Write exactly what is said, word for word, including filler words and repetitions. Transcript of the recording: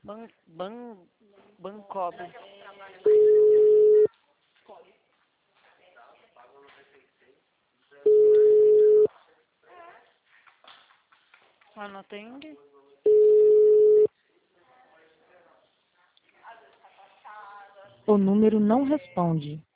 Ban, ban, Bancob. Ah, não atende? O número não responde.